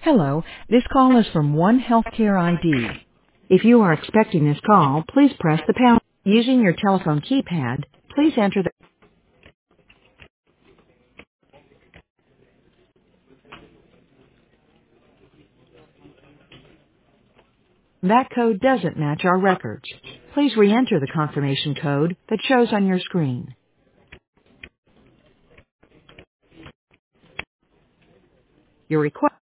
Hello, this call is from One Healthcare ID. If you are expecting this call, please press the pound. Using your telephone keypad, please enter that code doesn't match our records. Please re-enter the confirmation code that shows on your screen. Your request